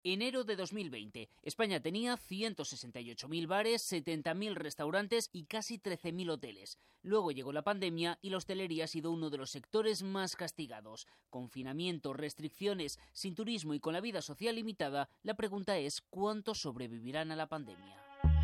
Enero de 2020. España tenía 168.000 bares, 70.000 restaurantes y casi 13.000 hoteles. Luego llegó la pandemia y la hostelería ha sido uno de los sectores más castigados. Confinamiento, restricciones, sin turismo y con la vida social limitada, la pregunta es ¿cuántos sobrevivirán a la pandemia?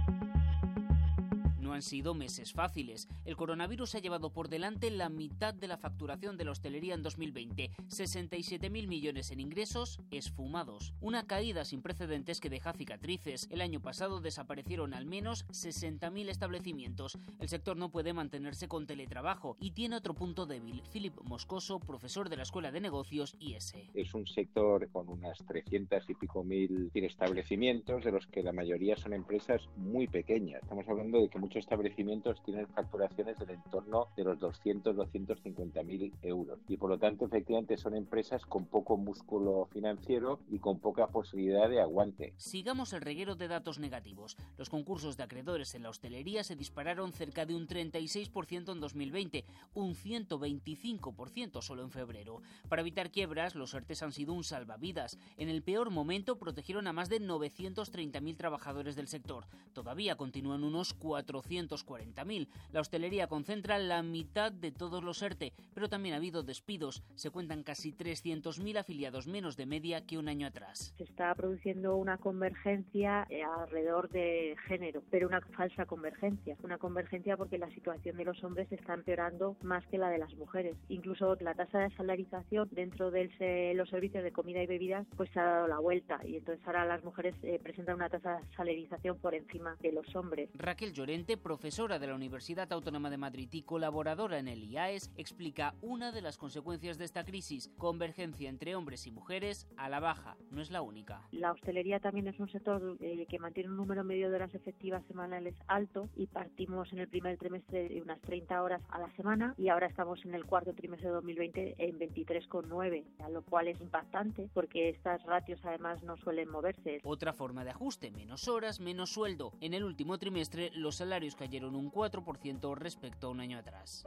No han sido meses fáciles. El coronavirus ha llevado por delante la mitad de la facturación de la hostelería en 2020, 67.000 millones en ingresos esfumados. Una caída sin precedentes que deja cicatrices. El año pasado desaparecieron al menos 60.000 establecimientos. El sector no puede mantenerse con teletrabajo y tiene otro punto débil. Philip Moscoso, profesor de la Escuela de Negocios IES. Es un sector con unas 300 y pico mil establecimientos, de los que la mayoría son empresas muy pequeñas. Estamos hablando de que muchos establecimientos tienen facturaciones del entorno de los 250.000 euros y por lo tanto efectivamente son empresas con poco músculo financiero y con poca posibilidad de aguante. Sigamos el reguero de datos negativos. Los concursos de acreedores en la hostelería se dispararon cerca de un 36% en 2020, un 125% solo en febrero. Para evitar quiebras, los ERTEs han sido un salvavidas. En el peor momento protegieron a más de 930.000 trabajadores del sector. Todavía continúan unos 440.000. La hostelería concentra la mitad de todos los ERTE, pero también ha habido despidos. Se cuentan casi 300.000 afiliados menos de media que un año atrás. Se está produciendo una convergencia alrededor de género, pero una falsa convergencia. Una convergencia porque la situación de los hombres está empeorando más que la de las mujeres. Incluso la tasa de salarización dentro de los servicios de comida y bebidas pues se ha dado la vuelta y entonces ahora las mujeres presentan una tasa de salarización por encima de los hombres. Raquel Llorente, profesora de la Universidad Autónoma de Madrid y colaboradora en el IAES, explica una de las consecuencias de esta crisis: convergencia entre hombres y mujeres a la baja. No es la única. La hostelería también es un sector que mantiene un número medio de horas efectivas semanales alto y partimos en el primer trimestre de unas 30 horas a la semana y ahora estamos en el cuarto trimestre de 2020 en 23,9, a lo cual es impactante porque estas ratios además no suelen moverse. Otra forma de ajuste: menos horas, menos sueldo. En el último trimestre los salarios cayeron un 4% respecto a un año atrás.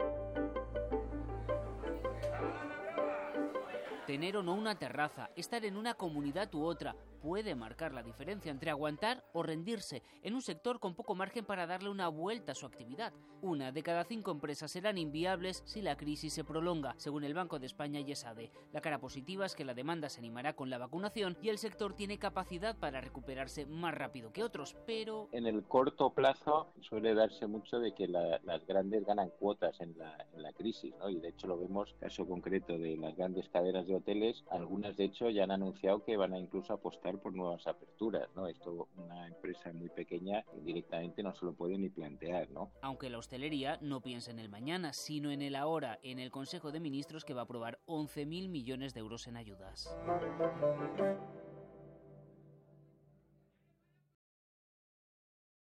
Tener o no una terraza, estar en una comunidad u otra, puede marcar la diferencia entre aguantar o rendirse en un sector con poco margen para darle una vuelta a su actividad. 1 de cada 5 empresas serán inviables si la crisis se prolonga, según el Banco de España y ESADE. La cara positiva es que la demanda se animará con la vacunación y el sector tiene capacidad para recuperarse más rápido que otros, pero... En el corto plazo suele darse mucho de que las grandes ganan cuotas en la crisis, ¿no? Y de hecho lo vemos, caso concreto de las grandes cadenas de hoteles, algunas de hecho ya han anunciado que van a incluso apostar por nuevas aperturas, ¿no? Esto una empresa muy pequeña directamente no se lo puede ni plantear, ¿no? Aunque la hostelería no piensa en el mañana, sino en el ahora, en el Consejo de Ministros que va a aprobar 11.000 millones de euros en ayudas.